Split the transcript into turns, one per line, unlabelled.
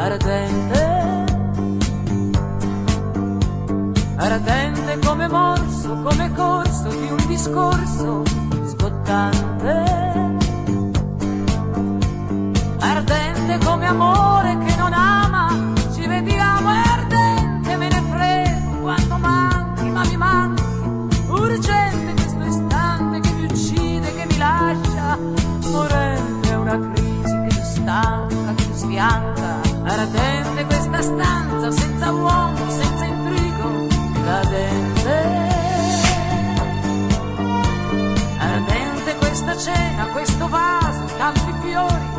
ardente, ardente come morso, come corso di un discorso scottante, ardente come amore che non ama, ci vediamo, è ardente, me ne frego quando manchi, ma mi manchi, urgente questo istante che mi uccide, che mi lascia, morente è una crisi che ti stanca, che ti sfianca, ardente questa stanza senza uomo, senza intrigo, cadente, ardente questa cena, questo vaso, tanti fiori,